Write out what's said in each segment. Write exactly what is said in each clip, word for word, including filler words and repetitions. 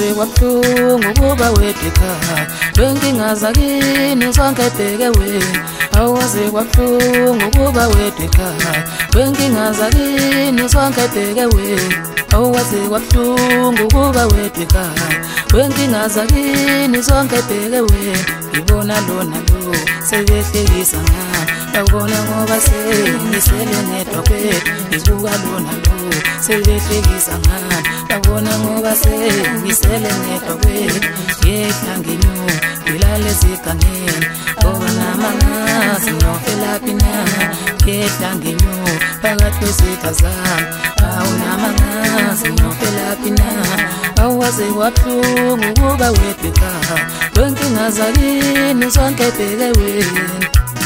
Awaze wabuhlungu ukuba wedwa ekhaya wengingaza kini sonke bheke wena Awaze wabuhlungu ukuba wedwa ekhaya wengingaza kini sonke bheke wena Awaze wabuhlungu ukuba wedwa ekhaya wengingaza kini sonke bheke wena Ngibona lona lo sebehlekisa ngami Babona ngoba sengisele ngedwa kwethu Ngibuka lona lo sebehlekisa ngami Babona ngoba sengisele ngedwa kwethu Ngehla ngenyuka ngilale ezigangeni Ngoba namangazi ngiyofelaphi na Ngehla ngenyuka phakathi kwezitha zami Awu namangazi ngiyofelaphi na Awaze wabuhlungu ukuba wedwa ekhaya wengingaza kini sonke bheke wena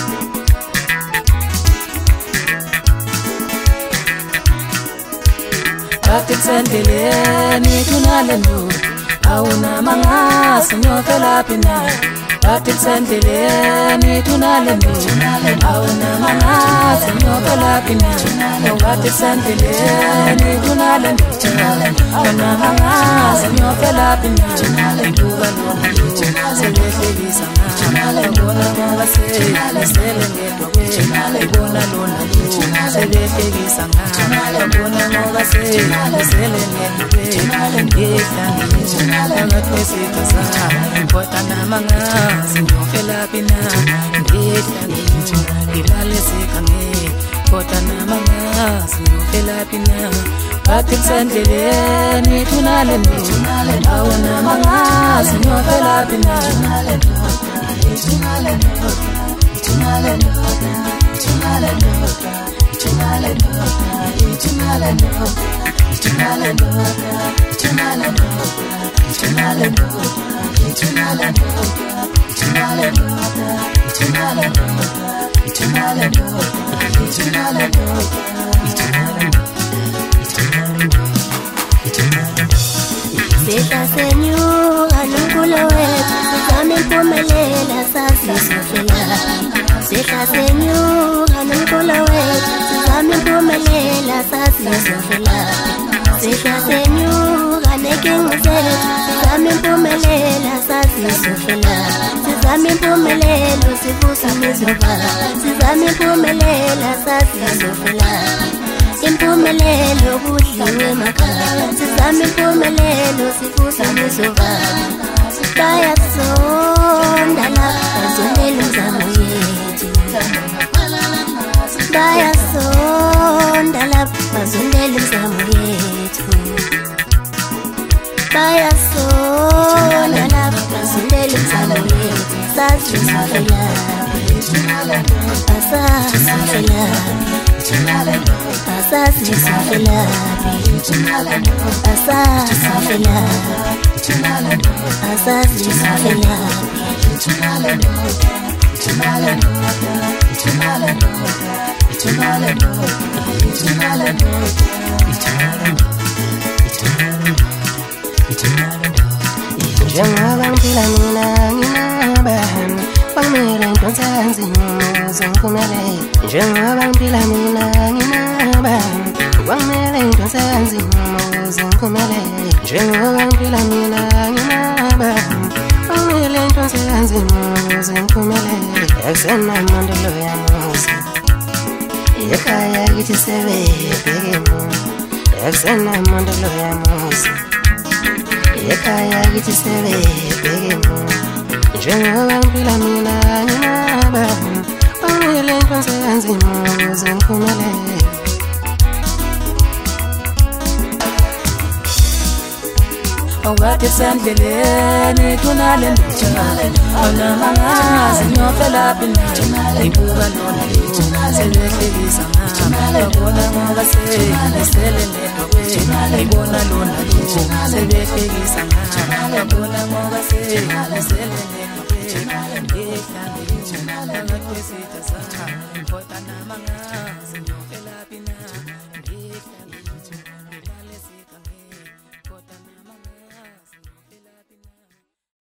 Bathi kusendleleni kunale ndoda awunamangazi ngiyofelaphi na Bathi kusendleleni kunale ndoda awunamangazi ngiyofelaphi na Bathi kusendleleni kunale ndoda awunamangazi ngiyofelaphi na Ngibuka lona lo sebehlekisa ngami Ngibona ngoba sengisele ngedwa kwethu Ngibona lona lo sebehlekisa ngami Ngibona ngoba sengisele ngedwa kwethu Ngehla ngenyuka phakathi kwezitha zami Kodwa namangazi ngiyofelaphi na Ngehla ngenyuka ngilale ezigangeni Kodwa namangazi ngiyofelaphi na Bathi kusendleleni kunale ndoda awunamangazi ngiyofelaphi na Tunale ndoda, tunale ndoda, tunale ndoda, tunale ndoda, tunale ndoda, tunale ndoda, tunale ndoda, tunale ndoda, tunale ndoda, tunale ndoda, tunale ndoda, tunale ndoda, tunale ndoda. Sehla senyuka nomkhulu wethu sizame impumelela sasisofelaphi Sehla senyuka nomkhulu wethu sizame impumelela sasisofelaphi Sehla senyuka nenkinga zethu sizame impumelela sasisofelaphi Sizame impumelelo sivusa imizwa Sizame impumelela sasisofelaphi Impumelelo kudliwe emakhaya Sizame impumelelo sivusa imizovalo Bayasonda lapha bazonela umzamo yethu Bayasonda lapha bazonela umzamo yethu Bayasonda lapha bazonela umzamo yethu Sasisofelaphi Asasofelaphi Asasofelaphi Asasofelaphi Njengoba ngiphila mina nginabahan Kwamele ngidonsa nzima ukuze ngiphumelele Njengoba ngiphila mina nginabahan Kwamele ngidonsa nzima ukuze ngiphumelele Njengoba ngiphila mina nginabahan Kwamele ngidonsa nzima ukuze ngiphumelele Akusenamandla yamusa Ekhaya kithi sebebheke mina Akusenamandla yamusa Ekhaya kithi sebebheke mina Njengoba ngiphila mina nginabahan Kwamele ngidonsa nzima ukuze ngiphumelele Bathi kusendleleni kunale ndoda awunamangazi ngiyofelaphi na Ngibuka lona lo sebehlekisa ngami Babona ngoba sengisele ngedwa kwethu Ngibona lona lo sebehlekisa ngami Babona ngoba sengisele ngedwa kwethu Ngehla ngenyuka phakathi kwezitha zami